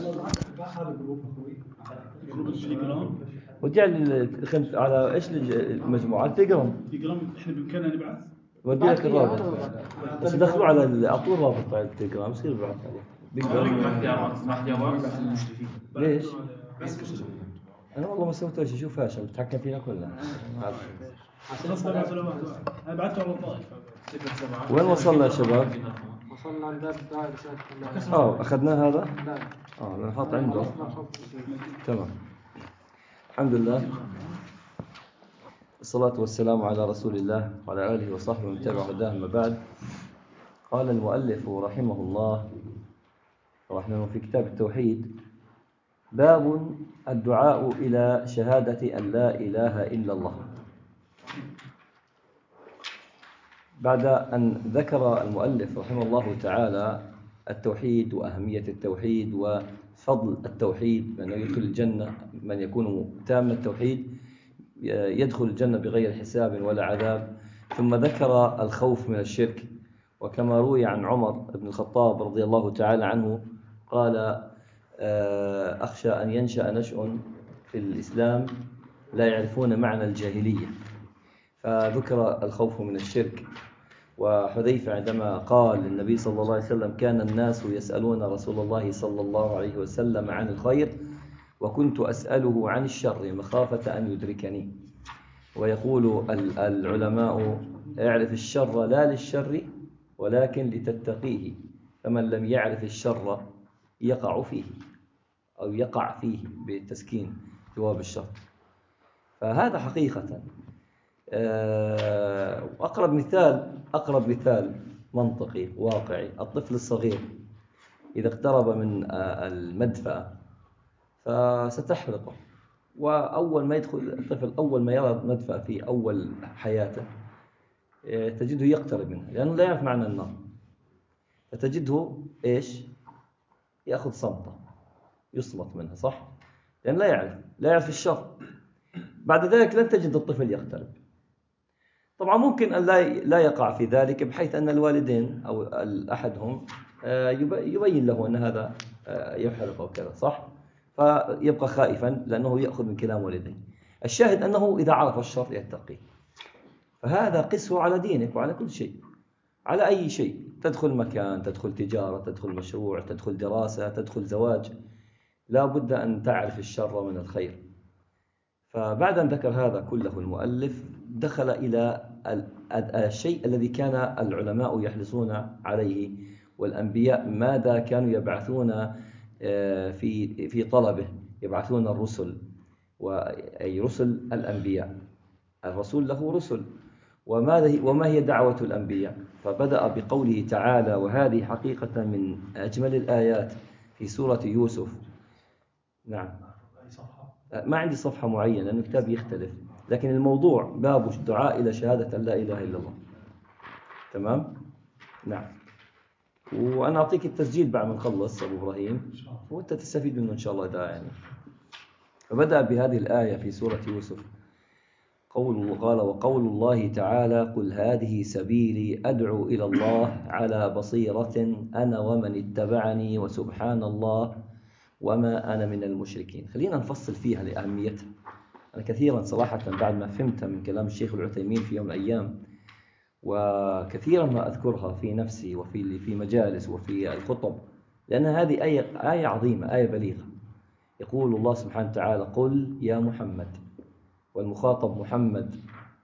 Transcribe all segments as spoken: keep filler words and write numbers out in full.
وجعل على ايش المجموعة تليجرام. تليجرام احنا بامكاننا نبعث. ودي لك الرابط بس دخلوا على اعطوه الرابط على التليجرام يصير بعث عليه. ليش؟ انا والله ما سويت شيء. شوف هاشم تحكم فينا كلنا. انا بعثته على الطائف. وين وصلنا يا شباب؟ وصلنا لباب دائرة شهادة. اه اخذنا هذا. لا اه انا حاط عنده. تمام الحمد لله. الصلاة والسلام على رسول الله وعلى آله وصحبه ومن تبع هداه. أما بعد، قال المؤلف رحمه الله رحمه في كتاب التوحيد: باب الدعاء إلى شهادة أن لا إله إلا الله. بعد أن ذكر المؤلف رحمه الله تعالى التوحيد وأهمية التوحيد وفضل التوحيد، من يدخل الجنة من يكون تام التوحيد يدخل الجنة بغير حساب ولا عذاب، ثم ذكر الخوف من الشرك. وكما روي عن عمر بن الخطاب رضي الله تعالى عنه قال: أخشى أن ينشأ نشأ في الإسلام لا يعرفون معنى الجاهلية، فذكر الخوف من الشرك. وحذيفة عندما قال للنبي صلى الله عليه وسلم: كان الناس يسألون رسول الله صلى الله عليه وسلم عن الخير وكنت أسأله عن الشر مخافة أن يدركني. ويقول العلماء: اعرف الشر لا للشر ولكن لتتقيه، فمن لم يعرف الشر يقع فيه أو يقع فيه بالتسكين جواب الشر. فهذا حقيقة. أقرب مثال أقرب مثال منطقي واقعي: الطفل الصغير إذا اقترب من المدفأة فستحرقه، وأول ما يدخل الطفل أول ما يرى المدفأة في أول حياته تجده يقترب منها لأنه لا يعرف معنى النار، فتجده إيش؟ يأخذ صمته، يصمت منها، صح؟ لأنه لا يعرف لا يعرف الشر. بعد ذلك لن تجد الطفل يقترب. طبعا ممكن أن لا لا يقع في ذلك بحيث أن الوالدين أو أحدهم يبين له أن هذا يحرق أو كذا، صح؟ فيبقى خائفا لأنه يأخذ من كلام والديه. الشاهد أنه إذا عرف الشر يتقي. فهذا قسه على دينك وعلى كل شيء، على أي شيء. تدخل مكان، تدخل تجارة، تدخل مشروع، تدخل دراسة، تدخل زواج، لا بد أن تعرف الشر من الخير. فبعد أن ذكر هذا كله المؤلف دخل إلى الشيء الذي كان العلماء يحرصون عليه والأنبياء ماذا كانوا يبعثون في في طلبه. يبعثون الرسل، أي رسل الأنبياء. الرسول له رسل، وما هي دعوة الأنبياء؟ فبدأ بقوله تعالى، وهذه حقيقة من أجمل الآيات في سورة يوسف. نعم، ما عندي صفحة معينة لأن الكتاب يختلف، لكن الموضوع باب الدعاء إلى شهادة أن لا إله إلا الله. تمام؟ نعم. وأنا أعطيك التسجيل بعد ما نخلص أبو إبراهيم، وأنت تستفيد منه إن شاء الله. ده يعني. فبدأ بهذه الآية في سورة يوسف. قول قال: وقول الله تعالى: قل هذه سبيلي أدعو إلى الله على بصيرة أنا ومن اتبعني وسبحان الله وما أنا من المشركين. خلينا نفصل فيها لأهميتها. أنا كثيرا صراحة بعد ما فهمتها من كلام الشيخ العثيمين في يوم من الأيام، وكثيرا ما أذكرها في نفسي وفي في مجالس وفي الخطب، لأن هذه آية, آية عظيمة، آية بليغة. يقول الله سبحانه وتعالى: قل يا محمد، والمخاطب محمد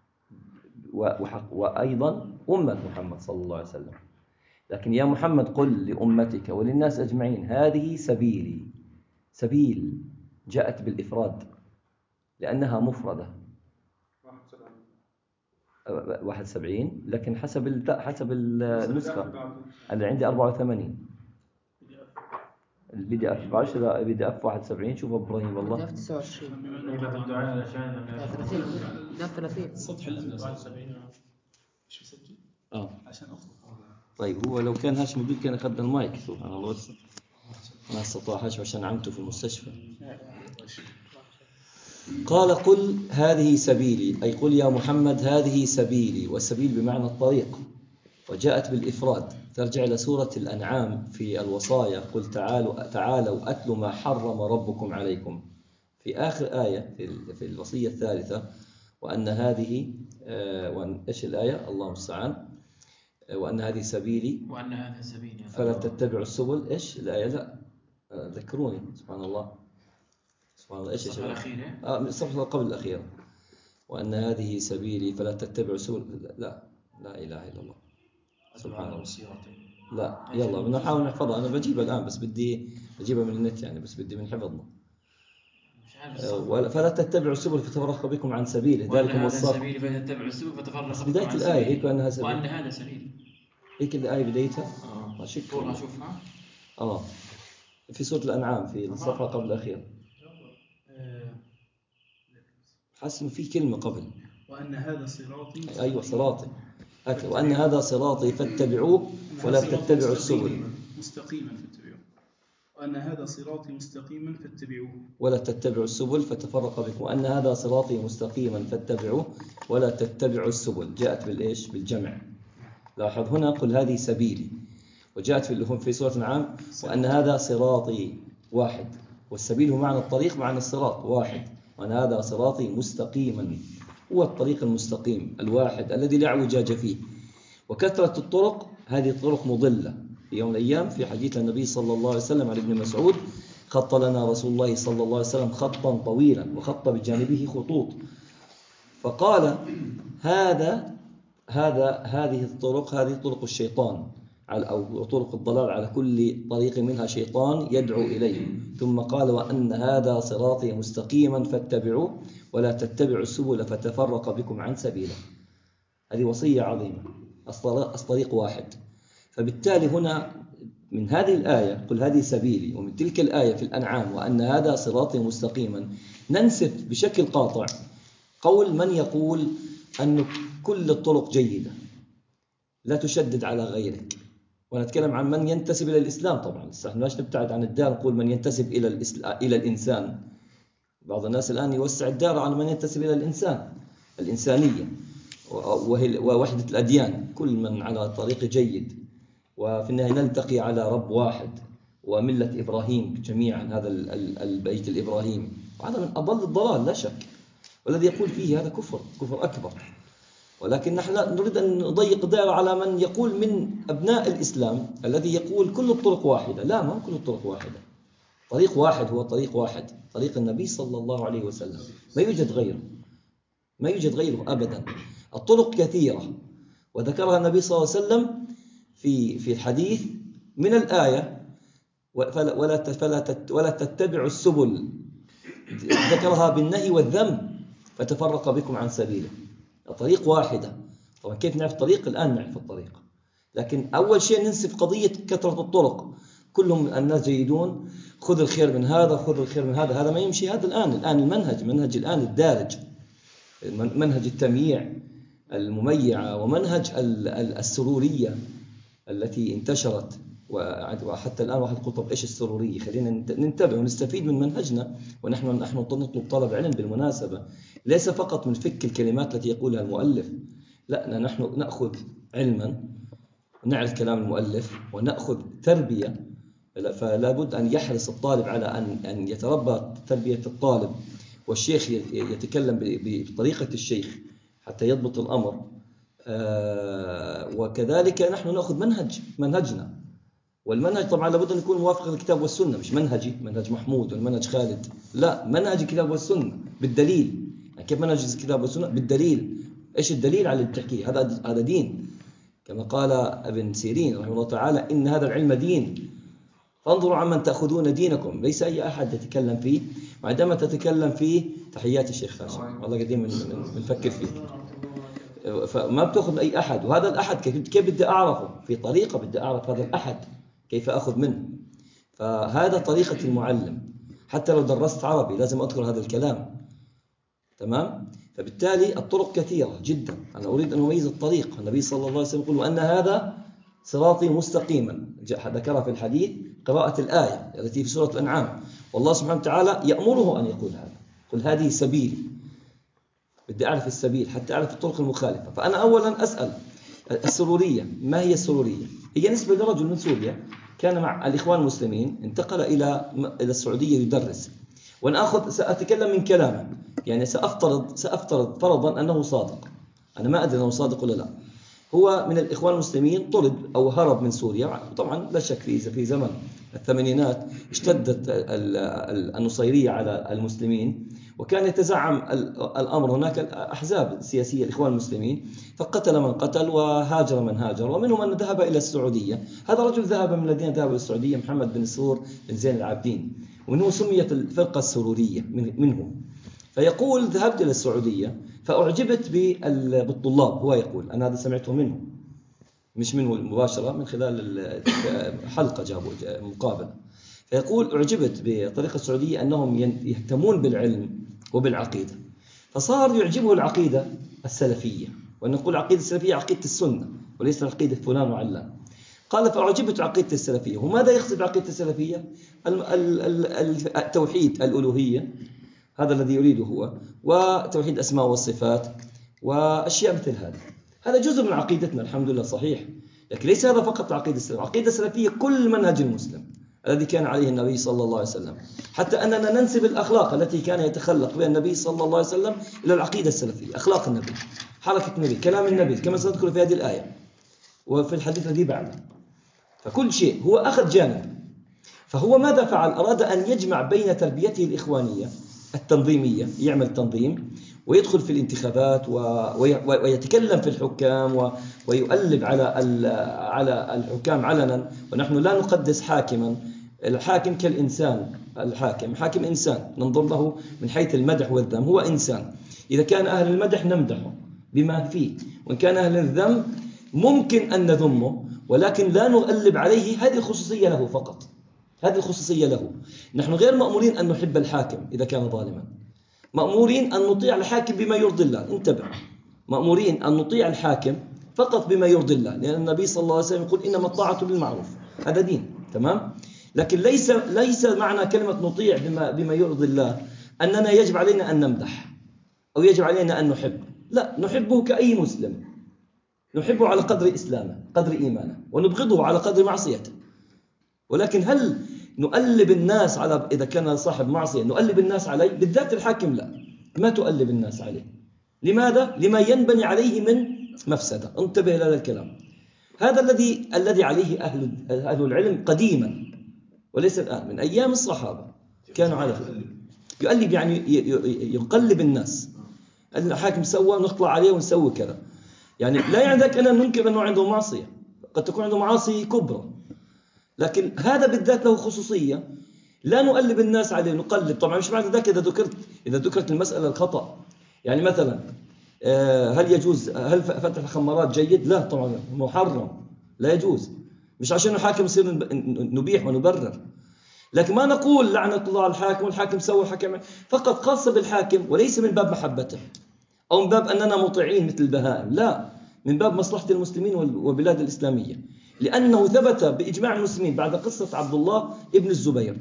وأيضا أمة محمد صلى الله عليه وسلم. لكن يا محمد قل لأمتك وللناس أجمعين هذه سبيلي. سبيل جاءت بالإفراد لأنها مفردة. واحد وسبعين، لكن حسب حسب النسخة اللي عندي أربعة وثمانين البي دي اف. بعرفش اذا البي دي اف واحد وسبعين. شوف ابراهيم والله البي دي اف تسعة وعشرين ثلاثين لا ثلاثين السطح اللي واحد وسبعين مش مسجل اه عشان اخذ. طيب هو لو كان هاشم موجود كان اخذنا المايك. سبحان الله، بس ما استطاع هاشم عشان عمته في المستشفى. قال: قل هذه سبيلي، أي قل يا محمد هذه سبيلي، والسبيل بمعنى الطريق، وجاءت بالإفراد ترجع إلى سورة الأنعام في الوصايا، قل تعالوا تعالوا أتلوا ما حرم ربكم عليكم، في آخر آية في في الوصية الثالثة، وأن هذه آه، وأن إيش الآية؟ الله المستعان. آه، وأن هذه سبيلي وأن هذا سبيلي فلا تتبعوا السبل. إيش الآية؟ لا آه، ذكروني. سبحان الله سبحان الله. إيش يا الصفحة شباب؟ الأخيرة. آه الصفحة قبل الأخيرة. وأن هذه سبيلي فلا تتبعوا السبل. لا لا إله إلا الله. سبحان الله. لا يلا بنحاول نحفظها. أنا بجيبها الآن بس بدي أجيبها من النت يعني، بس بدي من حفظنا. ولا فلا تتبعوا السبل فتفرق بكم عن سبيله ذلكم وصاكم. سبيلي فتتبعوا السبل فتفرق بس بكم بداية عن الآية سبيلي. هيك وأنها سبيل. وأن هذا سبيلي. هيك الآية بدايتها. آه. ما شك طولها شوفها. آه في سورة الأنعام في الصفحة قبل الأخيرة. حاسس إنه في كلمة قبل. وأن هذا صراطي. أيوة صراطي. وأن هذا صراطي فاتبعوه ولا تتبعوا السبل. مستقيما فاتبعوه. وأن هذا صراطي مستقيما فاتبعوه ولا تتبعوا السبل فتفرق بكم. وأن هذا صراطي مستقيما فاتبعوه ولا تتبعوا السبل. جاءت بالإيش؟ بالجمع. لاحظ هنا قل هذه سبيلي، وجاءت في في سورة الأنعام وأن هذا صراطي واحد، والسبيل هو معنى الطريق معنى الصراط واحد. وأن هذا صراطي مستقيما، هو الطريق المستقيم الواحد الذي لا اعوجاج فيه. وكثرة الطرق هذه الطرق مضلة. في يوم من الأيام في حديث النبي صلى الله عليه وسلم عن ابن مسعود خط لنا رسول الله صلى الله عليه وسلم خطا طويلا وخط بجانبه خطوط، فقال هذا هذا هذه الطرق هذه طرق الشيطان أو طرق الضلال، على كل طريق منها شيطان يدعو إليه. ثم قال وأن هذا صراطي مستقيما فاتبعوه ولا تتبعوا السبل فتفرق بكم عن سبيله. هذه وصية عظيمة، الطريق واحد. فبالتالي هنا من هذه الآية قل هذه سبيلي، ومن تلك الآية في الأنعام وأن هذا صراطي مستقيما، ننسف بشكل قاطع قول من يقول أن كل الطرق جيدة لا تشدد على غيرك. ونتكلم عن من ينتسب إلى الإسلام. طبعا نحن نبتعد عن الدار، نقول من ينتسب إلى إلى الإنسان. بعض الناس الآن يوسع الدار على من ينتسب إلى الإنسان، الإنسانية ووحدة الأديان. كل من على طريق جيد، وفي النهاية نلتقي على رب واحد وملة إبراهيم جميعا، هذا البيت الإبراهيم. وهذا من أضل الضلال لا شك، والذي يقول فيه هذا كفر كفر أكبر. ولكن نحن نريد أن نضيق الدائرة على من يقول من أبناء الإسلام الذي يقول كل الطرق واحدة. لا، ما كل الطرق واحدة. طريق واحد هو طريق واحد، طريق النبي صلى الله عليه وسلم، ما يوجد غيره، ما يوجد غيره أبدا. الطرق كثيرة وذكرها النبي صلى الله عليه وسلم في في الحديث من الآية ولا ولا ولا تتبعوا السبل، ذكرها بالنهي والذم فتفرق بكم عن سبيله. الطريق واحدة. طبعا كيف نعرف الطريق؟ الآن نعرف الطريق، لكن أول شيء ننسف قضية كثرة الطرق. كلهم الناس جيدون، خذ الخير من هذا خذ الخير من هذا. هذا ما يمشي. هذا الآن الآن المنهج منهج الآن الدارج، منهج التمييع المميعة ومنهج السرورية التي انتشرت. وحتى الآن واحد يقول طب إيش السرورية؟ خلينا ننتبه ونستفيد من منهجنا. ونحن نحن نطلب طلب علم بالمناسبة، ليس فقط من فك الكلمات التي يقولها المؤلف. لا، نحن نأخذ علما ونعرف كلام المؤلف ونأخذ تربية. فلا بد أن يحرص الطالب على أن أن يتربى تربية الطالب، والشيخ يتكلم بطريقة الشيخ حتى يضبط الأمر. آه وكذلك نحن نأخذ منهج منهجنا، والمنهج طبعا لابد أن يكون موافق للكتاب والسنة، مش منهجي منهج محمود والمنهج خالد. لا، منهج الكتاب والسنة بالدليل. يعني كيف منهج الكتاب والسنة؟ بالدليل. إيش الدليل على التحقيق؟ هذا هذا دين، كما قال ابن سيرين رحمه الله تعالى إن هذا العلم دين فانظروا عمن تأخذون دينكم. ليس أي أحد يتكلم فيه. وعندما تتكلم فيه تحيات الشيخ هاشم، والله قديم بنفكر فيه. فما بتأخذ أي أحد، وهذا الأحد كيف, كيف بدي أعرفه؟ في طريقة بدي أعرف هذا الأحد كيف أخذ منه. فهذا طريقة المعلم. حتى لو درست عربي لازم أذكر هذا الكلام. تمام؟ فبالتالي الطرق كثيرة جدا. أنا أريد أن أميز الطريق. النبي صلى الله عليه وسلم يقول وأن هذا صراطي مستقيما، ذكرها في الحديث قراءة الآية التي في سورة الأنعام. والله سبحانه وتعالى يأمره أن يقول هذا، قل هذه سبيلي. بدي أعرف السبيل حتى أعرف الطرق المخالفة. فأنا أولا أسأل السرورية، ما هي السرورية؟ هي نسبة لرجل من سوريا كان مع الإخوان المسلمين، انتقل إلى إلى السعودية يدرس. وأنا أخذ سأتكلم من كلامه، يعني سأفترض سأفترض فرضا أنه صادق، أنا ما أدري أنه صادق ولا لا. هو من الإخوان المسلمين، طرد أو هرب من سوريا. طبعا لا شك في في زمن الثمانينات اشتدت النصيرية على المسلمين، وكان يتزعم الأمر هناك أحزاب سياسية الإخوان المسلمين، فقتل من قتل وهاجر من هاجر، ومنهم من ذهب إلى السعودية. هذا رجل ذهب من الذين ذهبوا إلى السعودية، محمد بن سرور بن زين العابدين، ومنه سميت الفرقة السرورية منه. فيقول ذهبت إلى السعودية فأعجبت بالطلاب، هو يقول أنا هذا سمعته منه مش منه مباشرة، من خلال حلقة جابوا مقابلة. فيقول أعجبت بطريقة السعودية أنهم يهتمون بالعلم وبالعقيدة، فصار يعجبه العقيدة السلفية، وأن نقول العقيدة السلفية عقيدة السنة وليس عقيدة فلان وعلان. قال فأعجبت عقيدة السلفية. وماذا يقصد بعقيدة السلفية؟ التوحيد، الألوهية، هذا الذي يريده هو، وتوحيد الأسماء والصفات وأشياء مثل هذه. هذا جزء من عقيدتنا الحمد لله صحيح، لكن ليس هذا فقط العقيدة السلفية. العقيدة السلفية كل منهج المسلم الذي كان عليه النبي صلى الله عليه وسلم، حتى أننا ننسب الأخلاق التي كان يتخلق بها النبي صلى الله عليه وسلم إلى العقيدة السلفية. أخلاق النبي، حركة النبي، كلام النبي، كما سنذكر في هذه الآية وفي الحديث الذي بعده. فكل شيء هو أخذ جانب. فهو ماذا فعل؟ أراد أن يجمع بين تربيته الإخوانية التنظيمية، يعمل تنظيم ويدخل في الانتخابات ويتكلم في الحكام ويؤلب على على الحكام علنا. ونحن لا نقدس حاكما، الحاكم كالإنسان، الحاكم حاكم إنسان، ننظر له من حيث المدح والذم، هو إنسان. إذا كان أهل المدح نمدحه بما فيه، وإن كان أهل الذم ممكن أن نذمه، ولكن لا نؤلب عليه. هذه الخصوصية له فقط، هذه الخصوصية له. نحن غير مأمورين أن نحب الحاكم إذا كان ظالما، مأمورين أن نطيع الحاكم بما يرضي الله. انتبه، مأمورين أن نطيع الحاكم فقط بما يرضي الله، لأن النبي صلى الله عليه وسلم يقول إنما الطاعة بالمعروف، هذا دين، تمام؟ لكن ليس ليس معنى كلمة نطيع بما بما يرضي الله أننا يجب علينا أن نمدح أو يجب علينا أن نحب. لا، نحبه كأي مسلم، نحبه على قدر إسلامه، قدر إيمانه، ونبغضه على قدر معصيته. ولكن هل نؤلب الناس على، إذا كان صاحب معصية نؤلب الناس عليه؟ بالذات الحاكم لا، ما تؤلب الناس عليه. لماذا؟ لما ينبني عليه من مفسدة. انتبه إلى هذا الكلام. هذا الذي الذي عليه أهل أهل العلم قديما وليس الآن، من أيام الصحابة كانوا على يؤلب، يعني يقلب الناس. الحاكم سوى نطلع عليه ونسوي كذا، يعني لا يعني ذلك أننا ننكر أنه عنده معصية، قد تكون عنده معاصي كبرى، لكن هذا بالذات له خصوصية، لا نؤلب الناس عليه، نقلب. طبعا مش معنى ذلك إذا ذكرت إذا ذكرت المسألة الخطأ، يعني مثلا هل يجوز هل فتح الخمارات جيد؟ لا طبعا محرم، لا يجوز. مش عشان الحاكم يصير نبيح ونبرر، لكن ما نقول لعنة الله على الحاكم والحاكم سوى حكم، فقط خاصة بالحاكم، وليس من باب محبته أو من باب أننا مطيعين مثل البهائم، لا، من باب مصلحة المسلمين والبلاد الإسلامية. لأنه ثبت بإجماع المسلمين بعد قصة عبد الله ابن الزبير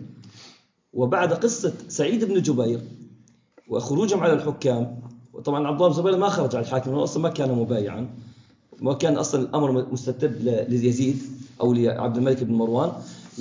وبعد قصة سعيد بن جبير وخروجهم على الحكام. وطبعا عبد الله بن الزبير ما خرج على الحاكم، لأنه أصلا ما كان مبايعا، وكان أصلا الأمر مستتب ليزيد أو لعبد الملك بن مروان.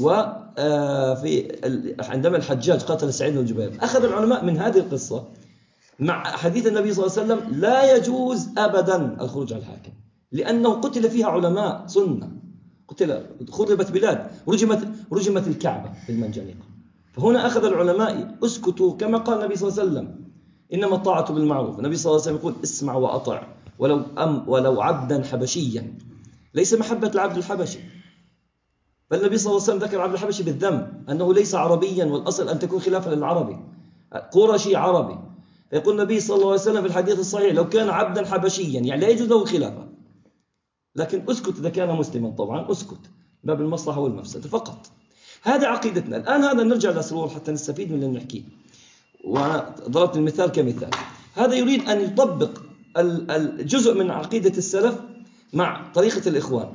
وفي عندما الحجاج قتل سعيد بن جبير، أخذ العلماء من هذه القصة مع حديث النبي صلى الله عليه وسلم لا يجوز أبدا الخروج على الحاكم، لأنه قتل فيها علماء سنة، قتل خربت بلاد، رجمت رجمت الكعبة بالمنجنيق. فهنا أخذ العلماء اسكتوا، كما قال النبي صلى الله عليه وسلم إنما الطاعة بالمعروف. النبي صلى الله عليه وسلم يقول اسمع وأطع ولو أم ولو عبدا حبشيا، ليس محبة العبد الحبشي، بل النبي صلى الله عليه وسلم ذكر العبد الحبشي بالذم، أنه ليس عربيا، والأصل أن تكون خلافا للعربي، قرشي عربي. يقول النبي صلى الله عليه وسلم في الحديث الصحيح لو كان عبدا حبشيا يعني لا يجوز له الخلافة، لكن اسكت إذا كان مسلما، طبعا اسكت باب المصلحة والمفسدة فقط. هذا عقيدتنا. الآن هذا نرجع لسرور حتى نستفيد من اللي نحكيه، وأنا ضربت المثال كمثال. هذا يريد أن يطبق الجزء من عقيدة السلف مع طريقة الإخوان،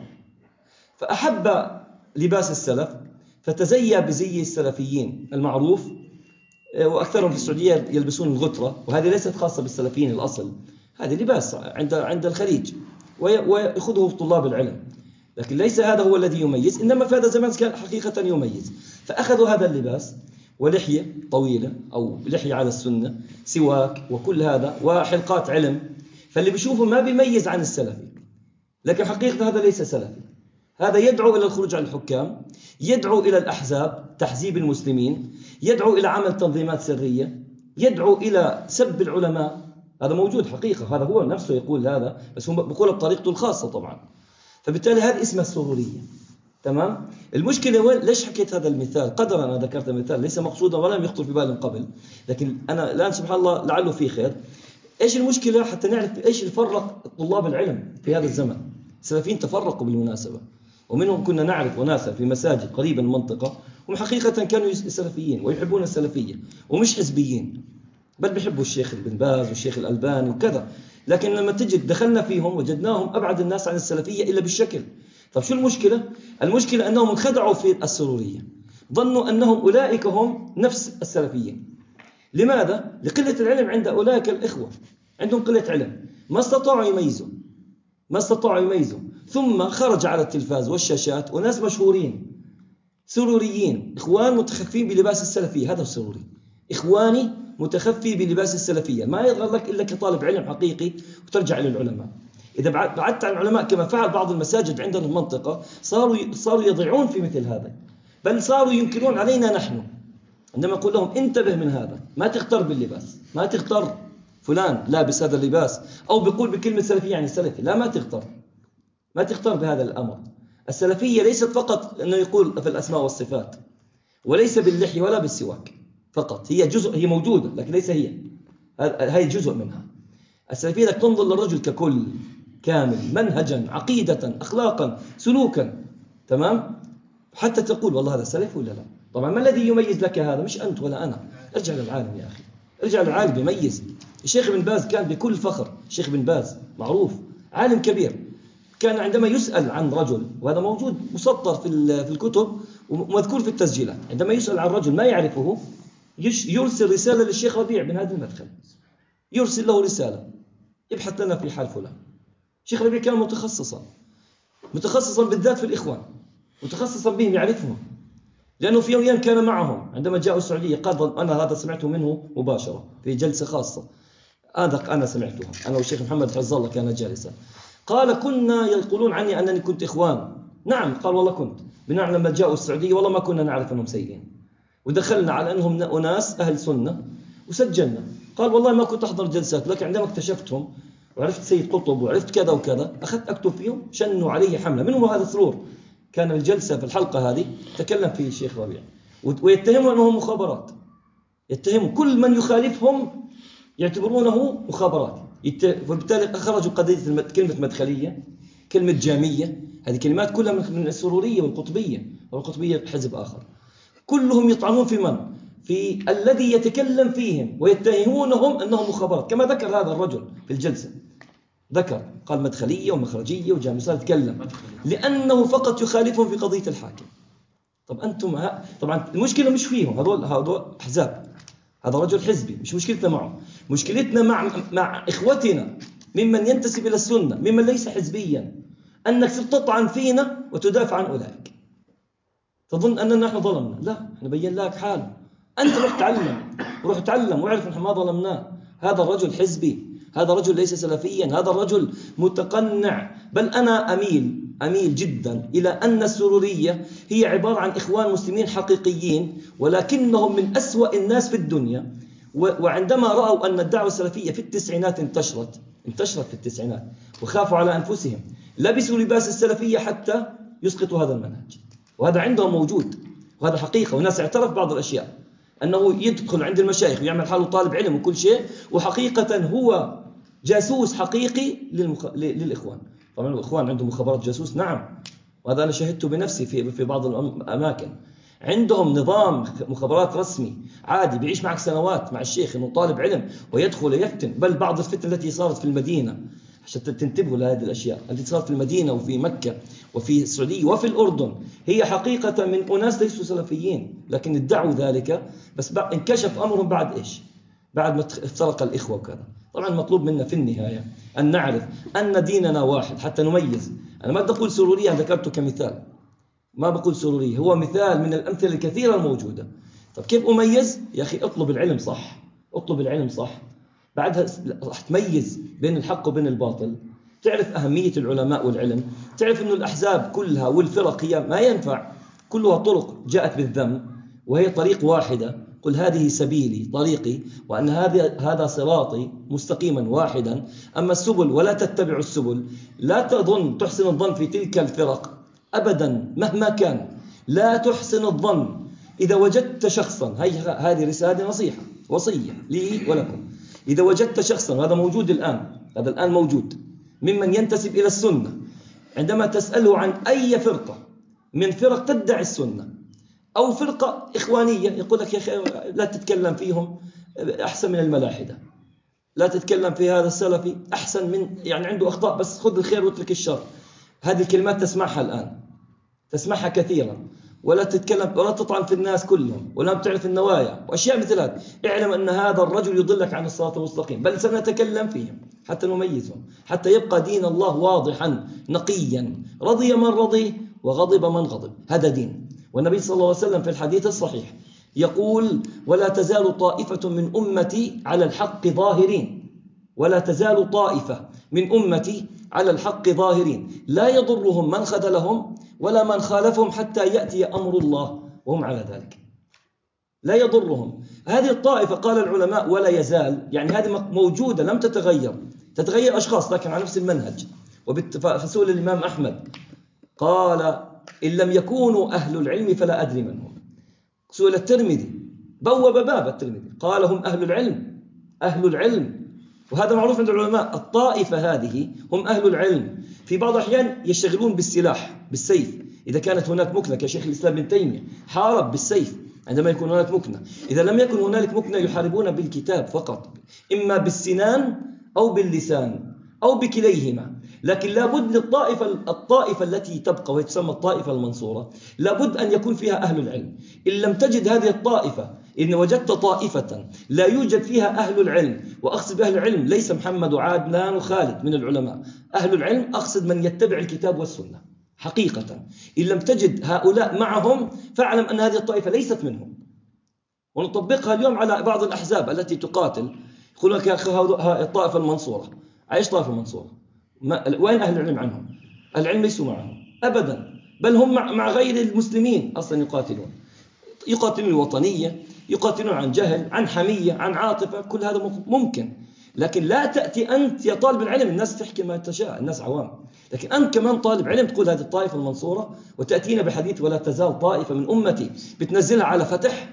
فأحب لباس السلف فتزيى بزي السلفيين المعروف، وأكثرهم في السعودية يلبسون الغترة، وهذه ليست خاصة بالسلفيين الأصل، هذه لباس عند عند الخليج ويأخذه طلاب العلم. لكن ليس هذا هو الذي يميز، إنما في هذا الزمان كان حقيقة يميز. فأخذوا هذا اللباس ولحية طويلة أو لحية على السنة، سواك وكل هذا وحلقات علم، فاللي بيشوفه ما بيميز عن السلفي. لكن حقيقة هذا ليس سلفي، هذا يدعو إلى الخروج على الحكام، يدعو إلى الأحزاب، تحزيب المسلمين، يدعو إلى عمل تنظيمات سرية، يدعو إلى سب العلماء. هذا موجود حقيقة، هذا هو نفسه يقول هذا، بس هو بيقول بطريقته الخاصة طبعا. فبالتالي هذه اسمها السرورية. تمام. المشكلة وين؟ ليش حكيت هذا المثال؟ قدرا أنا ذكرت المثال ليس مقصودا ولا لم يخطر في بالي من قبل، لكن أنا الآن سبحان الله لعله فيه خير. إيش المشكلة حتى نعرف إيش الفرق طلاب العلم في هذا الزمن؟ السلفيين تفرقوا بالمناسبة، ومنهم كنا نعرف وناسا في مساجد قريبة من المنطقة هم حقيقة كانوا سلفيين ويحبون السلفية ومش حزبيين، بل بيحبوا الشيخ بن باز والشيخ الألباني وكذا. لكن لما تجد دخلنا فيهم وجدناهم أبعد الناس عن السلفية إلا بالشكل. طب شو المشكلة؟ المشكلة أنهم انخدعوا في السرورية، ظنوا أنهم أولئك هم نفس السلفيين. لماذا؟ لقلة العلم عند أولئك الإخوة، عندهم قلة علم، ما استطاعوا يميزوا ما استطاعوا يميزوا ثم خرج على التلفاز والشاشات وناس مشهورين سروريين، إخوان متخفين بلباس السلفية. هذا السروري، إخواني متخفي بلباس السلفية، ما يظهر لك إلا كطالب علم حقيقي وترجع للعلماء. إذا بعدت عن العلماء كما فعل بعض المساجد عندنا المنطقة، صاروا صاروا يضيعون في مثل هذا، بل صاروا ينكرون علينا نحن عندما نقول لهم انتبه من هذا، ما تختار باللباس، ما تختار فلان لابس هذا اللباس أو بيقول بكلمة سلفية يعني سلفي، لا ما تختار ما تختار بهذا الأمر. السلفية ليست فقط أنه يقول في الأسماء والصفات، وليس باللحية ولا بالسواك فقط، هي جزء، هي موجودة لكن ليس هي هي جزء منها. السلفية لك تنظر للرجل ككل كامل، منهجا، عقيدة، أخلاقا، سلوكا. تمام. حتى تقول والله هذا سلفي ولا لا. طبعا ما الذي يميز لك هذا؟ مش أنت ولا أنا، ارجع للعالم يا أخي، ارجع للعالم يميز. الشيخ بن باز كان بكل فخر، الشيخ بن باز معروف عالم كبير، كان عندما يسأل عن رجل، وهذا موجود مسطر في في الكتب ومذكور في التسجيلات، عندما يسأل عن رجل ما يعرفه يرسل رسالة للشيخ ربيع بن هادي المدخل، يرسل له رسالة ابحث لنا في حال فلان. الشيخ ربيع كان متخصصا متخصصا بالذات في الإخوان، متخصصا بهم يعرفهم، لأنه في يوم كان معهم عندما جاءوا السعودية، قال أنا هذا سمعته منه مباشرة في جلسة خاصة، هذا أنا سمعتها أنا والشيخ محمد حفظ الله كان جالسا. قال كنا يقولون عني أنني كنت إخوان. نعم، قال والله كنت، بناء لما جاءوا السعودية والله ما كنا نعرف أنهم سيئين، ودخلنا على أنهم أناس أهل سنة وسجلنا. قال والله ما كنت أحضر جلسات، لكن عندما اكتشفتهم وعرفت سيد قطب وعرفت كذا وكذا أخذت أكتب فيهم. شنوا عليه حملة. منهم هذا سرور كان الجلسة في الحلقة هذه تكلم فيه الشيخ ربيع، ويتهموا أنهم مخابرات، يتهموا كل من يخالفهم يعتبرونه مخابرات. وبالتالي خرجوا قضية كلمة مدخلية، كلمة جامية، هذه كلمات كلها من السرورية والقطبية، والقطبية حزب آخر. كلهم يطعنون في من؟ في الذي يتكلم فيهم ويتهمونهم أنهم مخابرات، كما ذكر هذا الرجل في الجلسة، ذكر قال مدخلية ومخرجية وجامية، صار يتكلم لأنه فقط يخالفهم في قضية الحاكم. طب أنتم ها... طبعا المشكلة مش فيهم، هذول هذول أحزاب، هذا رجل حزبي، مش مشكلتنا معه، مشكلتنا مع مع إخوتنا ممن ينتسب إلى السنة ممن ليس حزبيا، أنك تطعن فينا وتدافع عن أولئك، تظن أننا نحن ظلمنا. لا، نبين لك حال، أنت روح تعلم وروح تعلم واعرف نحن ما ظلمناه. هذا الرجل حزبي، هذا الرجل ليس سلفيا، هذا الرجل متقنع. بل أنا أميل أميل جدا إلى أن السرورية هي عبارة عن إخوان مسلمين حقيقيين، ولكنهم من أسوأ الناس في الدنيا. وعندما رأوا أن الدعوة السلفية في التسعينات انتشرت انتشرت في التسعينات وخافوا على أنفسهم، لبسوا لباس السلفية حتى يسقطوا هذا المنهج. وهذا عندهم موجود، وهذا حقيقة، والناس اعترف بعض الأشياء، أنه يدخل عند المشايخ ويعمل حاله طالب علم وكل شيء، وحقيقة هو جاسوس حقيقي للمخ... للإخوان. طبعا الإخوان عندهم مخابرات جاسوس، نعم، وهذا أنا شهدته بنفسي في في بعض الأماكن. عندهم نظام مخابرات رسمي عادي، بيعيش معك سنوات مع الشيخ إنه طالب علم ويدخل ويفتن. بل بعض الفتن التي صارت في المدينة، عشان تنتبهوا لهذه الأشياء التي صارت في المدينة وفي مكة وفي السعودية وفي الأردن، هي حقيقة من أناس ليسوا سلفيين لكن ادعوا ذلك، بس انكشف أمرهم بعد إيش؟ بعد ما افترق الإخوة وكذا. طبعا مطلوب منا في النهاية أن نعرف أن ديننا واحد حتى نميز. أنا ما بدي أقول سرورية، ذكرته كمثال، ما بقول سرورية، هو مثال من الأمثلة الكثيرة الموجودة. طب كيف أميز؟ يا أخي اطلب العلم صح، اطلب العلم صح، بعدها راح تميز بين الحق وبين الباطل، تعرف أهمية العلماء والعلم، تعرف أن الأحزاب كلها والفرق هي ما ينفع، كلها طرق جاءت بالذم وهي طريق واحدة. قل هذه سبيلي طريقي وأن هذا هذا صراطي مستقيما واحدا. أما السبل ولا تتبعوا السبل، لا تظن تحسن الظن في تلك الفرق أبدا مهما كان، لا تحسن الظن. إذا وجدت شخصا، هي هذه رسالة نصيحة وصية لي ولكم، إذا وجدت شخصا، وهذا موجود الآن، هذا الآن موجود، ممن ينتسب إلى السنة، عندما تسأله عن أي فرقة من فرق تدعي السنة أو فرقة إخوانية، يقول لك يا أخي لا تتكلم فيهم، أحسن من الملاحدة، لا تتكلم في هذا السلفي أحسن من، يعني عنده أخطاء بس خذ الخير واترك الشر. هذه الكلمات تسمعها الآن، تسمعها كثيرا. ولا تتكلم ولا تطعن في الناس كلهم، ولا بتعرف النوايا وأشياء مثل هذا. اعلم أن هذا الرجل يضلك عن الصراط المستقيم، بل سنتكلم فيهم حتى نميزهم، حتى يبقى دين الله واضحا نقيا، رضي من رضي وغضب من غضب، هذا دين. والنبي صلى الله عليه وسلم في الحديث الصحيح يقول: ولا تزال طائفة من أمتي على الحق ظاهرين، ولا تزال طائفة من أمتي على الحق ظاهرين لا يضرهم من خذلهم ولا من خالفهم حتى يأتي أمر الله وهم على ذلك. لا يضرهم هذه الطائفة، قال العلماء ولا يزال، يعني هذه موجودة لم تتغير، تتغير أشخاص لكن على نفس المنهج. وفسئل الإمام أحمد قال: إن لم يكونوا أهل العلم فلا أدري من هم. سئل الترمذي، بوب باب الترمذي، قال: هم أهل العلم، أهل العلم. وهذا معروف عند العلماء، الطائفة هذه هم أهل العلم. في بعض الأحيان يشتغلون بالسلاح، بالسيف، إذا كانت هناك مكنة، كشيخ الإسلام ابن تيمية حارب بالسيف عندما يكون هناك مكنة. إذا لم يكن هنالك مكنة يحاربون بالكتاب فقط، إما بالسنان أو باللسان أو بكليهما. لكن لابد للطائفة الطائفة التي تبقى وهي تسمى الطائفة المنصورة، لابد أن يكون فيها أهل العلم. إن لم تجد هذه الطائفة، إن وجدت طائفة لا يوجد فيها أهل العلم، وأقصد بأهل العلم ليس محمد وعادنان وخالد من العلماء، أهل العلم أقصد من يتبع الكتاب والسنة حقيقة. إن لم تجد هؤلاء معهم فاعلم أن هذه الطائفة ليست منهم. ونطبقها اليوم على بعض الأحزاب التي تقاتل، يقول لك يا أخي الطائفة المنصورة، أيش طائفة المنصورة؟ وين أهل العلم عنهم؟ العلم ليسوا معهم أبدا، بل هم مع, مع غير المسلمين أصلا يقاتلون، يقاتلون الوطنية، يقاتلون عن جهل، عن حمية، عن عاطفة، كل هذا ممكن. لكن لا تأتي أنت يا طالب العلم، الناس تحكي ما تشاء، الناس عوام، لكن أنت كمان طالب علم تقول هذه الطائفة المنصورة، وتأتينا بحديث ولا تزال طائفة من أمتي، بتنزلها على فتح،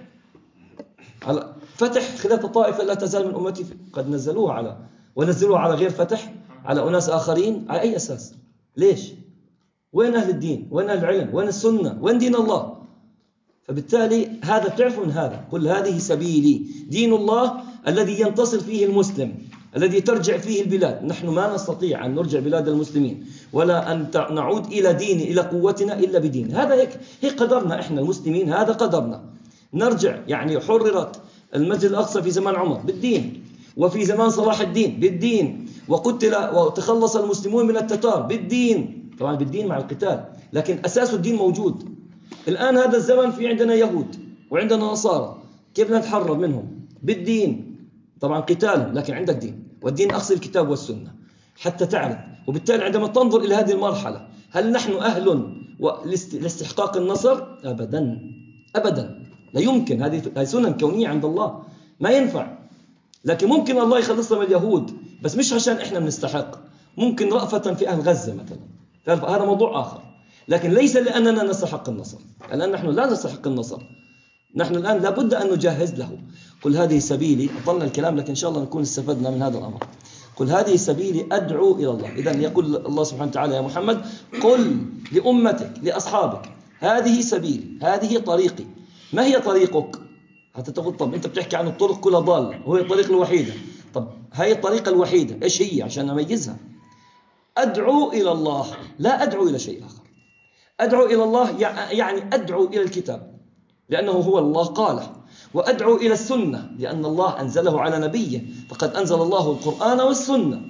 على فتح خلاف الطائفة لا تزال من أمتي، قد نزلوها على ونزلوها على غير فتح، على أناس آخرين، على أي أساس؟ ليش؟ وين أهل الدين؟ وين أهل العلم؟ وين السنة؟ وين دين الله؟ فبالتالي هذا تعرف من هذا، قل هذه سبيلي، دين الله الذي ينتصر فيه المسلم، الذي ترجع فيه البلاد. نحن ما نستطيع أن نرجع بلاد المسلمين ولا أن نعود إلى دين إلى قوتنا إلا بدين. هذا هيك هي قدرنا إحنا المسلمين، هذا قدرنا. نرجع، يعني حررت المسجد الأقصى في زمان عمر بالدين، وفي زمان صلاح الدين بالدين، وقتل وتخلص المسلمون من التتار بالدين، طبعا بالدين مع القتال، لكن أساس الدين موجود. الآن هذا الزمن في عندنا يهود وعندنا نصارى، كيف نتحرر منهم؟ بالدين، طبعا قتالهم، لكن عندك دين، والدين أقصد الكتاب والسنة حتى تعرف. وبالتالي عندما تنظر إلى هذه المرحلة، هل نحن أهل لاستحقاق النصر؟ أبدا أبدا، لا يمكن. هذه سنن كونية عند الله، ما ينفع. لكن ممكن الله يخلصنا من اليهود، بس مش عشان إحنا بنستحق، ممكن رأفة في أهل غزة مثلا، هذا موضوع آخر، لكن ليس لأننا نستحق النصر، الآن نحن لا نستحق النصر، نحن الآن لابد أن نجهز له. قل هذه سبيلي، أطلنا الكلام لكن إن شاء الله نكون استفدنا من هذا الأمر. قل هذه سبيلي أدعو إلى الله. إذن يقول الله سبحانه وتعالى يا محمد: قل لأمتك لأصحابك هذه سبيلي، هذه طريقي. ما هي طريقك؟ حتى تقول طب أنت بتحكي عن الطرق كلها ضالة، هو الطريق الوحيدة. طب هاي الطريقة الوحيدة إيش هي عشان نميزها؟ أدعو إلى الله، لا أدعو إلى شيء آخر. أدعو إلى الله يعني أدعو إلى الكتاب، لأنه هو الله قاله، وأدعو إلى السنة لأن الله أنزله على نبيه، فقد أنزل الله القرآن والسنة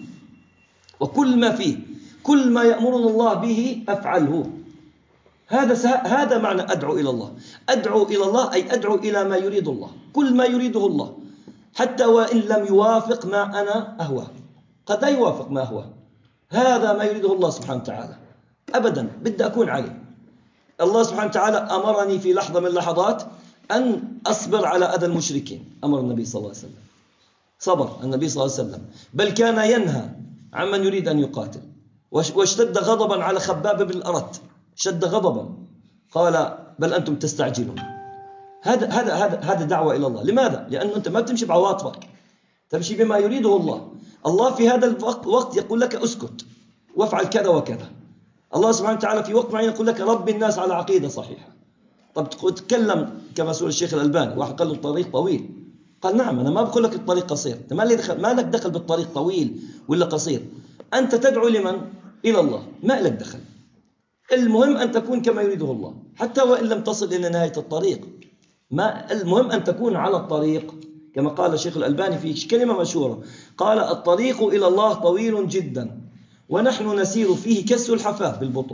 وكل ما فيه، كل ما يأمرنا الله به أفعله. هذا هذا معنى أدعو إلى الله. أدعو إلى الله أي أدعو إلى ما يريد الله، كل ما يريده الله، حتى وإن لم يوافق ما أنا أهوى. قد لا يوافق ما أهوى، هذا ما يريده الله سبحانه وتعالى. أبدا بدي أكون عليه. الله سبحانه وتعالى أمرني في لحظة من اللحظات أن أصبر على أذى المشركين، أمر النبي صلى الله عليه وسلم، صبر النبي صلى الله عليه وسلم، بل كان ينهى عمن يريد أن يقاتل، واشتد غضبا على خباب بن الأرت، شد غضبا، قال بل أنتم تستعجلون. هذا هذا هذا هذا دعوة إلى الله. لماذا؟ لأنه أنت ما بتمشي بعواطفك، تمشي بما يريده الله. الله في هذا الوقت يقول لك اسكت وافعل كذا وكذا. الله سبحانه وتعالى في وقت معين يقول لك رب الناس على عقيدة صحيحة. طب تكلم كما سئل الشيخ الألباني، واحد قال له الطريق طويل، قال نعم أنا ما بقول لك الطريق قصير، أنت ما لك دخل ما لك دخل بالطريق طويل ولا قصير، أنت تدعو لمن؟ إلى الله، ما لك دخل. المهم أن تكون كما يريده الله، حتى وإن لم تصل إلى نهاية الطريق، ما المهم أن تكون على الطريق. كما قال الشيخ الألباني في كلمة مشهورة، قال الطريق إلى الله طويل جدا ونحن نسير فيه كالسلحفاة بالبطء،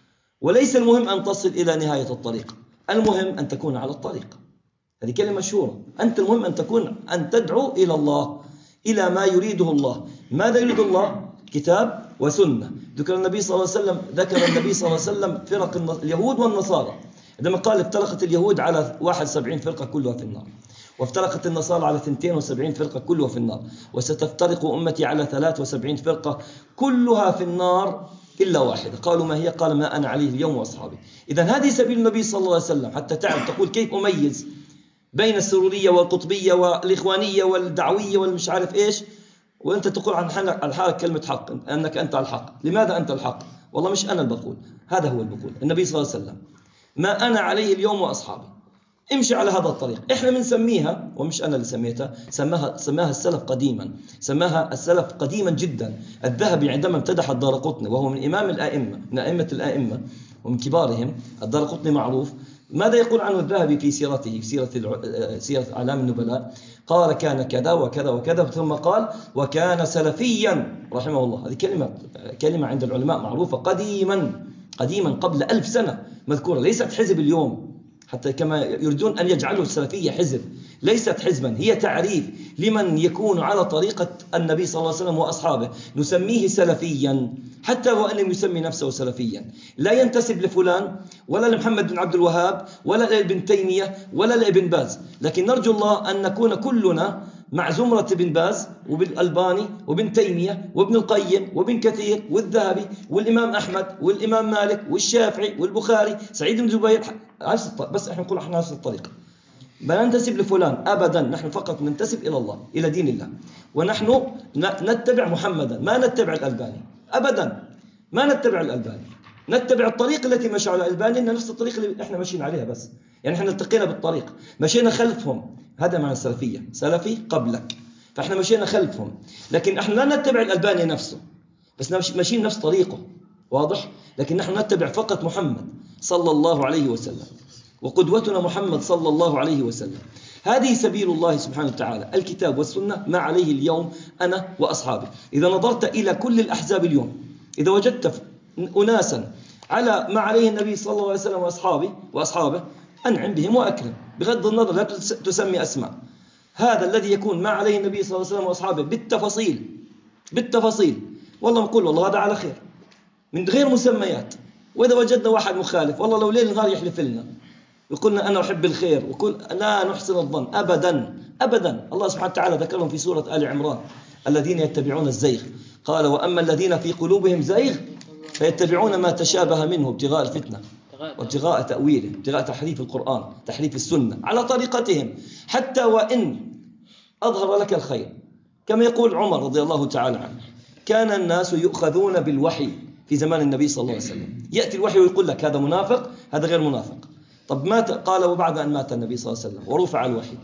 وليس المهم أن تصل إلى نهاية الطريق، المهم أن تكون على الطريق. هذه كلمة مشهورة. أنت المهم أن تكون أن تدعو إلى الله، إلى ما يريده الله. ماذا يريد الله؟ كتاب وسنة. ذكر النبي صلى الله عليه وسلم ذكر النبي صلى الله عليه وسلم فرق اليهود والنصارى، عندما قال افترقت اليهود على واحد وسبعين فرقة كلها في النار، وافترقت النصارى على اثنتين وسبعين فرقة كلها في النار، وستفترق أمتي على ثلاث وسبعين فرقة كلها في النار إلا واحدة. قالوا ما هي؟ قال ما أنا عليه اليوم وأصحابي. إذن هذه سبيل النبي صلى الله عليه وسلم، حتى تعرف تقول كيف أميز بين السرورية والقطبية والإخوانية والدعوية والمش عارف إيش، وأنت تقول عن حالك كلمة حق، أنك أنت الحق. لماذا أنت الحق؟ والله مش أنا اللي بقول، هذا هو اللي بقول النبي صلى الله عليه وسلم، ما أنا عليه اليوم وأصحابي. امشي على هذا الطريق. إحنا بنسميها، ومش أنا اللي سميتها، سماها سماها السلف قديما، سماها السلف قديما جدا. الذهبي عندما امتدح الدارقطني وهو من إمام الآئمة، من أئمة الآئمة ومن كبارهم، الدارقطني معروف، ماذا يقول عنه الذهبي في سيرته، في سيرة سيرة أعلام النبلاء؟ قال كان كذا وكذا وكذا، ثم قال وكان سلفيا رحمه الله. هذه كلمة كلمة عند العلماء معروفة قديما، قديما قبل ألف سنة مذكورة، ليست حزب اليوم، حتى كما يريدون أن يجعلوا السلفية حزب، ليست حزبا، هي تعريف لمن يكون على طريقة النبي صلى الله عليه وسلم وأصحابه، نسميه سلفيا حتى وأن لم يسمي نفسه سلفيا، لا ينتسب لفلان ولا لمحمد بن عبد الوهاب ولا لابن تيمية ولا لابن باز، لكن نرجو الله أن نكون كلنا مع زمرة بن باز وبن الألباني وبن تيمية وابن القيم وابن كثير والذهبي والإمام أحمد والإمام مالك والشافعي والبخاري سعيد بن جبير. بس احنا نقول احنا نفس الطريقة، ما ننتسب لفلان أبدا، نحن فقط ننتسب إلى الله، إلى دين الله، ونحن نتبع محمدا، ما نتبع الألباني أبدا، ما نتبع الألباني، نتبع الطريق التي مشى على الألباني، إن نفس الطريق اللي احنا ماشيين عليها، بس يعني احنا التقينا بالطريق، مشينا خلفهم. هذا معنى السلفية، سلفي قبلك، فاحنا مشينا خلفهم، لكن احنا لا نتبع الألباني نفسه، بس ماشيين نفس طريقه، واضح؟ لكن نحن نتبع فقط محمد صلى الله عليه وسلم، وقدوتنا محمد صلى الله عليه وسلم. هذه سبيل الله سبحانه وتعالى، الكتاب والسنة، ما عليه اليوم أنا وأصحابي. إذا نظرت إلى كل الأحزاب اليوم، إذا وجدت أناسا على ما عليه النبي صلى الله عليه وسلم وأصحابه وأصحابه أنعم بهم وأكرم، بغض النظر لا تسمي أسماء. هذا الذي يكون ما عليه النبي صلى الله عليه وسلم وأصحابه بالتفاصيل، بالتفاصيل، والله نقول والله هذا على خير من غير مسميات. وإذا وجدنا واحد مخالف، والله لو ليل نهار يحلف لنا يقولنا أنا أحب الخير وكل لا نحسن الظن أبدا أبدا. الله سبحانه وتعالى ذكرهم في سورة آل عمران، الذين يتبعون الزيغ، قال وأما الذين في قلوبهم زيغ فيتبعون ما تشابه منه ابتغاء الفتنة وابتغاء تأويله، ابتغاء تحريف القرآن، تحريف السنة على طريقتهم، حتى وإن أظهر لك الخير. كما يقول عمر رضي الله تعالى عنه، كان الناس يؤخذون بالوحي في زمان النبي صلى الله عليه وسلم، يأتي الوحي ويقول لك هذا منافق، هذا غير منافق. طب مات، قال وبعد أن مات النبي صلى الله عليه وسلم ورفع الوحي،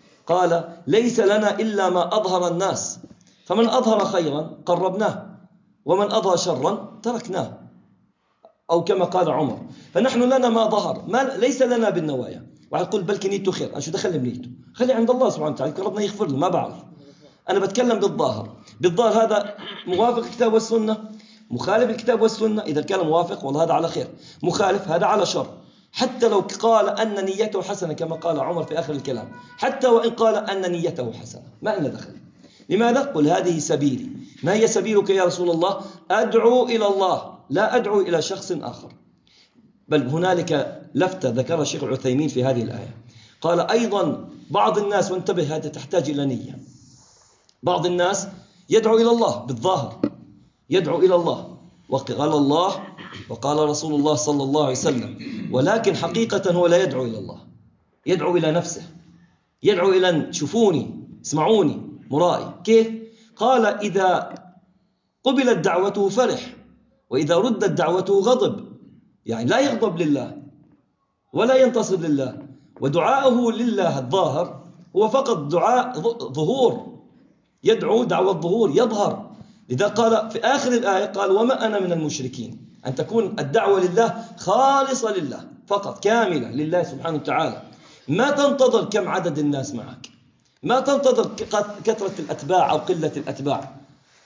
قال ليس لنا إلا ما أظهر الناس، فمن أظهر خيرا قربناه ومن أظهر شرا تركناه، أو كما قال عمر. فنحن لنا ما ظهر، ما ليس لنا بالنوايا، واحد يقول بلكي نيته خير، أنا شو دخل بنيته؟ خلي عند الله سبحانه وتعالى، ربنا يغفر له، ما بعرف. أنا بتكلم بالظاهر. بالظاهر هذا موافق الكتاب والسنة، مخالف الكتاب والسنة. إذا كان موافق والله هذا على خير، مخالف هذا على شر. حتى لو قال أن نيته حسنة كما قال عمر في آخر الكلام، حتى وإن قال أن نيته حسنة ما لنا دخل. لماذا؟ قل هذه سبيلي. ما هي سبيلك يا رسول الله؟ أدعو إلى الله، لا أدعو إلى شخص آخر. بل هنالك لفتة ذكرها الشيخ العثيمين في هذه الآية، قال أيضا بعض الناس، وانتبه هذا تحتاج إلى نية، بعض الناس يدعو إلى الله بالظاهر، يدعو إلى الله وقال الله وقال رسول الله صلى الله عليه وسلم، ولكن حقيقة هو لا يدعو إلى الله، يدعو إلى نفسه، يدعو إلى أن شوفوني اسمعوني مرائي. كيف؟ قال إذا قبلت دعوته فرح، وإذا ردت دعوته غضب. يعني لا يغضب لله ولا ينتصر لله، ودعاءه لله الظاهر هو فقط دعاء ظهور، يدعو دعوة ظهور يظهر. لذا قال في آخر الآية قال وما أنا من المشركين، أن تكون الدعوة لله خالصة لله فقط، كاملة لله سبحانه وتعالى. ما تنتظر كم عدد الناس معك، ما تنتظر كثرة الأتباع أو قلة الأتباع،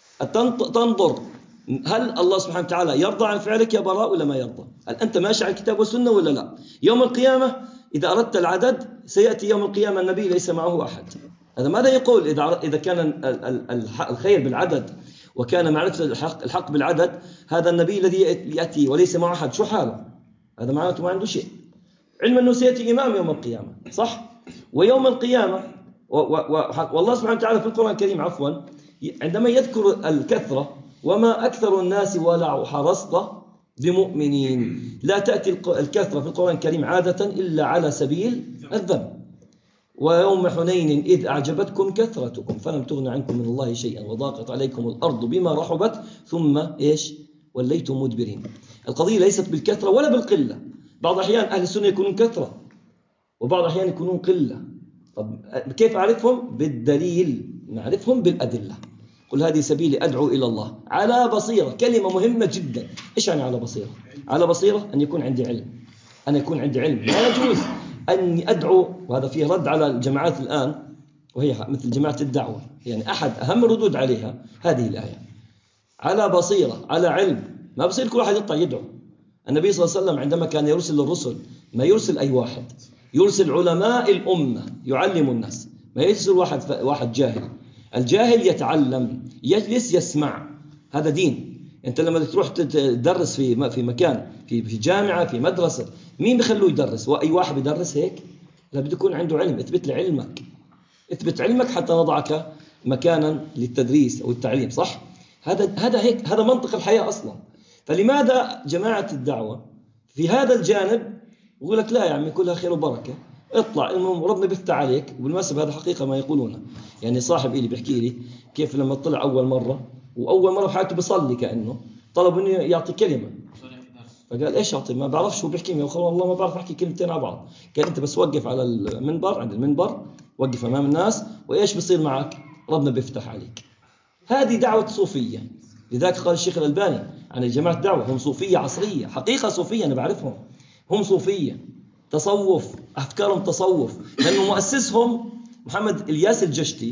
تنظر هل الله سبحانه وتعالى يرضى عن فعلك يا براء ولا ما يرضى؟ هل أنت ماشي على الكتاب والسنة ولا لا؟ يوم القيامة إذا أردت العدد سيأتي يوم القيامة النبي ليس معه أحد. هذا ماذا يقول؟ إذا إذا كان الخير بالعدد وكان معرفة الحق الحق بالعدد، هذا النبي الذي يأتي وليس معه أحد شو حاله؟ هذا معناته ما عنده شيء، علم أنه سيأتي إمام يوم القيامة، صح؟ ويوم القيامة والله سبحانه وتعالى في القرآن الكريم عفوا عندما يذكر الكثرة، وما أكثر الناس ولو حرصت بمؤمنين، لا تأتي الكثرة في القرآن الكريم عادة إلا على سبيل الذم. ويوم حنين إذ أعجبتكم كثرتكم فلم تغن عنكم من الله شيئا وضاقت عليكم الأرض بما رحبت ثم إيش وليتم مدبرين. القضية ليست بالكثرة ولا بالقلة. بعض الأحيان أهل السنة يكونون كثرة وبعض الأحيان يكونون قلة. طب كيف أعرفهم؟ بالدليل، نعرفهم بالأدلة. قل هذه سبيلي أدعو إلى الله على بصيرة، كلمة مهمة جدا. إيش يعني على بصيرة؟ على بصيرة أن يكون عندي علم، أن يكون عندي علم. لا يجوز أن أدعو، وهذا فيه رد على الجماعات الآن وهي مثل جماعة الدعوة، يعني أحد أهم الردود عليها هذه الآية، على بصيرة على علم. ما بصير كل واحد يطلع يدعو. النبي صلى الله عليه وسلم عندما كان يرسل الرسل ما يرسل أي واحد، يرسل علماء الأمة يعلم الناس، ما يرسل واحد واحد جاهل. الجاهل يتعلم، يجلس يسمع، هذا دين. أنت لما تروح تدرس في في مكان في في جامعة في مدرسة، مين بيخلوه يدرس؟ وأي واحد يدرس هيك؟ لا، بده يكون عنده علم. اثبت لي علمك، اثبت علمك حتى نضعك مكانا للتدريس أو التعليم، صح؟ هذا هذا هيك، هذا منطق الحياة أصلا. فلماذا جماعة الدعوة في هذا الجانب يقول لك لا يا عمي كلها خير وبركة، اطلع المهم ربنا بيفتح عليك. وبالمناسبة هذا حقيقة ما يقولونه. يعني صاحب إلي بيحكي لي كيف لما طلع أول مرة وأول مرة في حياته بيصلي، كأنه طلب إنه يعطي كلمة، فقال إيش أعطي؟ ما بعرفش هو بيحكي لي، والله ما بعرف أحكي كلمتين على بعض. قال أنت بس وقف على المنبر، عند المنبر وقف أمام الناس، وإيش بيصير معك؟ ربنا بيفتح عليك. هذه دعوة صوفية. لذلك قال الشيخ الألباني عن جماعة الدعوة هم صوفية عصرية، حقيقة صوفية، أنا بعرفهم، هم صوفية تصوف، أفكارهم تصوف. لأنه مؤسسهم محمد إلياس الجشتي،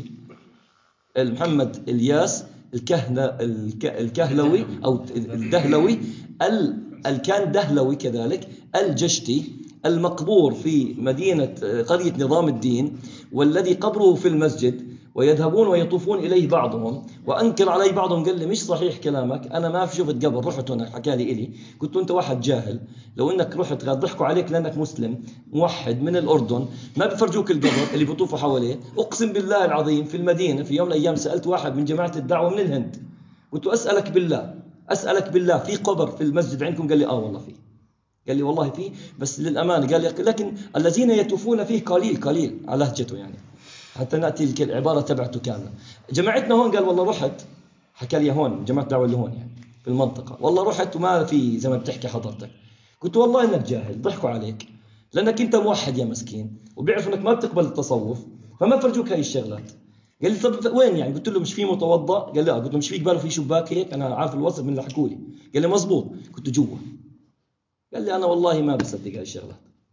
محمد إلياس الكهنة الكهلوي أو الدهلوي، الكان دهلوي كذلك الجشتي، المقبور في مدينة قرية نظام الدين، والذي قبره في المسجد، ويذهبون ويطوفون إليه بعضهم. وأنكر علي بعضهم قال لي مش صحيح كلامك، أنا ما في شفت قبر، رحت هناك حكى لي إلي كنت أنت واحد جاهل، لو أنك رحت ضحكوا عليك لأنك مسلم موحد من الأردن، ما بفرجوك القبر اللي بيطوفوا حواليه. أقسم بالله العظيم في المدينة في يوم من الأيام سألت واحد من جماعة الدعوة من الهند، قلت أسألك بالله أسألك بالله في قبر في المسجد عندكم؟ قال لي آه والله فيه. قال لي والله فيه، بس للأمانة قال لي لكن الذين يطوفون فيه قليل قليل، على لهجته يعني، حتى نأتي العبارة تبعته كاملة. جماعتنا هون قال والله رحت، حكى لي هون جماعة الدعوة اللي هون يعني في المنطقة، والله رحت وما في زي ما بتحكي حضرتك. قلت والله إنك جاهل، ضحكوا عليك لأنك أنت موحد يا مسكين، وبيعرفوا إنك ما بتقبل التصوف فما فرجوك هاي الشغلات. قال لي طب وين يعني؟ قلت له مش في متوضأ؟ قال لي لا. قلت له مش في قباله في شباك هيك؟ أنا عارف الوصف من اللي حكوا لي. قال لي مزبوط. قلت له جوا. قال لي أنا والله ما بصدق هاي الشغلات.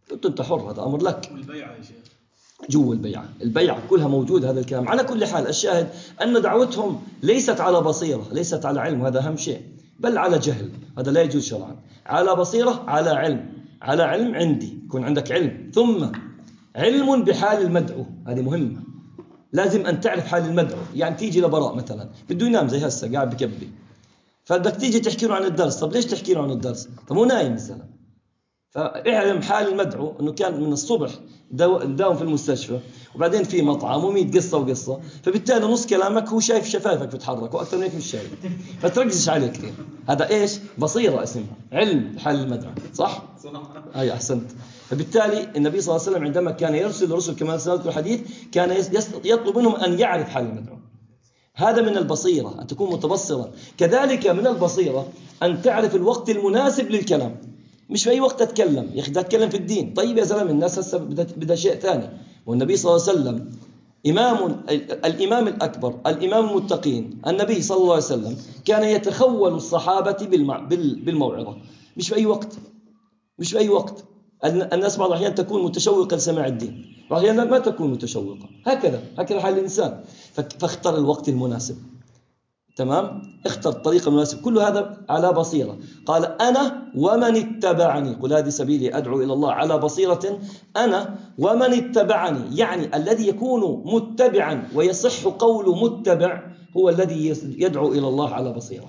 قلت أنت حر، هذا أمر لك. والبيعة يا شيخ جوا البيعة، البيعة كلها موجود هذا الكلام. على كل حال الشاهد أن دعوتهم ليست على بصيرة، ليست على علم، هذا أهم شيء، بل على جهل، هذا لا يجوز شرعا. على بصيرة، على علم، على علم عندي، يكون عندك علم، ثم علم بحال المدعو، هذه مهمة. لازم أن تعرف حال المدعو. يعني تيجي لبراء مثلا بده ينام زي هسه قاعد بكبي، فبدك تيجي تحكي له عن الدرس. طب ليش تحكي له عن الدرس؟ طب هو نايم مثلا. فاعلم حال المدعو أنه كان من الصبح داوم في المستشفى، وبعدين في مطعم وميت قصة وقصة، فبالتالي نص كلامك هو شايف شفايفك بتتحرك وأكثر من هيك مش شايف، فتركزش عليه كثير. هذا إيش؟ بصيرة اسمها، علم حال المدعو. صح؟ أي أحسنت. فبالتالي النبي صلى الله عليه وسلم عندما كان يرسل الرسل كما سنذكر الحديث كان يطلب منهم أن يعرف حال المدعو. هذا من البصيرة، أن تكون متبصرا. كذلك من البصيرة أن تعرف الوقت المناسب للكلام. مش في أي وقت أتكلم، يا أخي بدي أتكلم في الدين. طيب يا زلمة، الناس هسه بدها شيء ثاني. والنبي صلى الله عليه وسلم إمام، الإمام الأكبر، الإمام المتقين، النبي صلى الله عليه وسلم كان يتخول الصحابة بالموعظة. مش في أي وقت، مش في أي وقت. الناس بعض الأحيان تكون متشوقة لسماع الدين، بعض الأحيان ما تكون متشوقة. هكذا هكذا حال الإنسان. فاختر الوقت المناسب. تمام؟ اختر الطريقة المناسبة. كل هذا على بصيرة. قال أنا ومن اتبعني، قل هذه سبيلي أدعو إلى الله على بصيرة أنا ومن اتبعني. يعني الذي يكون متبعا ويصح قول متبع هو الذي يدعو إلى الله على بصيرة.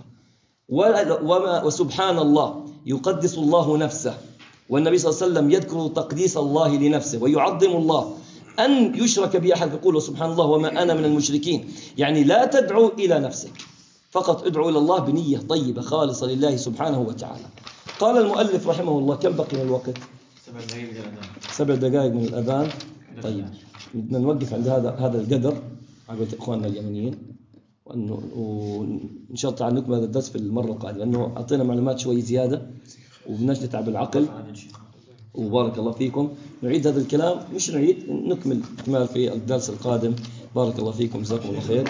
وما وسبحان الله، يقدس الله نفسه، والنبي صلى الله عليه وسلم يذكر تقديس الله لنفسه ويعظم الله أن يشرك بأحد، يقول سبحان الله وما أنا من المشركين. يعني لا تدعو إلى نفسك فقط، ادعو إلى الله بنية طيبة خالصة لله سبحانه وتعالى. قال المؤلف رحمه الله، كم بقي من الوقت؟ سبع دقائق من الأذان. سبع دقائق من الأذان. طيب بدنا نوقف عند هذا هذا القدر عقبة إخواننا اليمنيين، وأنه وإن شاء الله تعالى نكمل هذا الدرس في المرة القادمة، لأنه أعطينا معلومات شوي زيادة وبدناش نتعب العقل. وبارك الله فيكم. نعيد هذا الكلام، مش نعيد، نكمل إكمال في الدرس القادم. بارك الله فيكم، جزاكم الله خير.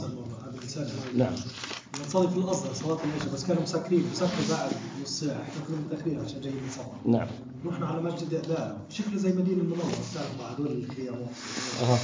نعم. نصلي في الأصل صلاة العشاء، بس كانوا مسكرين مسكروا بعد نص ساعة، احنا كنا متأخرين عشان جايين نصلي. نعم. رحنا على مسجد إعلام، شكله زي مدينة المنورة، تعرف هذول الخيامات. أها.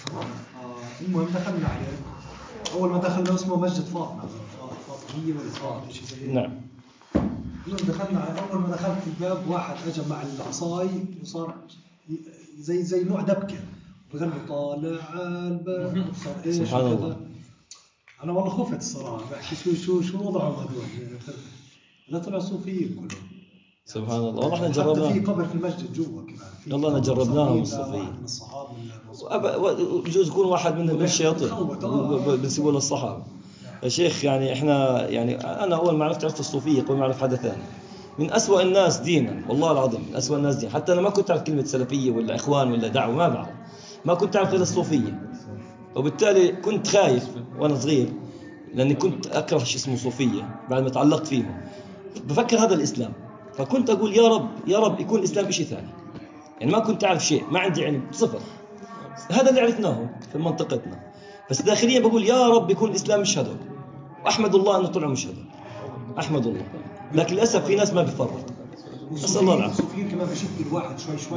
آه المهم دخلنا عليه، أول ما دخلنا اسمه مسجد فاطمة، فاطمية ولا فاطمة شيء زي هيك. نعم. المهم دخلنا عليه، أول ما دخلت في الباب واحد أجى مع العصاي وصار زي زي نوع دبكة، فقال له طالع على الباب وصار إيش سبحان وكذا. الله. أنا والله خفت الصراحة، بحكي شو شو شو وضعهم هذول، لا طلعوا صوفيين كلهم. سبحان الله. والله احنا حتى جربناه. في قبر في المسجد جوا كمان. والله انا جربناهم الصوفيين. من الصحابة بجوز يكون واحد من الشياطين بنسيبوا له الصحابة. يا شيخ يعني احنا يعني انا اول ما عرفت عرفت الصوفية قبل ما اعرف حدا ثاني. من أسوأ الناس دينا، والله العظيم من أسوأ الناس دينا. حتى انا ما كنت اعرف كلمة سلفية ولا اخوان ولا دعوة، ما بعرف، ما كنت اعرف غير الصوفية. وبالتالي كنت خايف وانا صغير، لاني كنت اكره شيء اسمه صوفية بعد ما تعلقت فيهم. بفكر هذا الاسلام، فكنت اقول يا رب يا رب يكون الاسلام شيء ثاني. يعني ما كنت اعرف شيء، ما عندي علم صفر. هذا اللي عرفناه في منطقتنا، بس داخليا بقول يا رب يكون الاسلام مش هذول، واحمد الله انه طلعوا مش هذول، احمد الله. لكن للاسف في ناس ما بيفرق. نسال الله العافيه. الصوفيين كمان بيشدوا الواحد شوي شوي،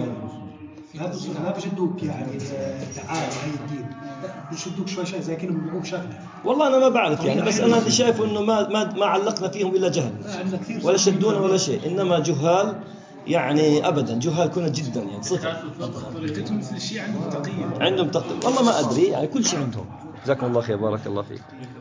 ما بيشدوك يعني تعال هاي الدين، بيشدوك شوي شوي زي كانوا بيبيعوك شغله. والله انا ما بعرف يعني، بس انا اللي شايفه انه ما ما ما علقنا فيهم الا جهل، ولا شدونا ولا شيء، انما جهال يعني ابدا، جهال كنا جدا يعني صفر. طريقتهم مثل الشيء عندهم تقية، عندهم تقية، والله ما ادري يعني كل شيء عندهم. جزاكم الله خير، بارك الله فيك.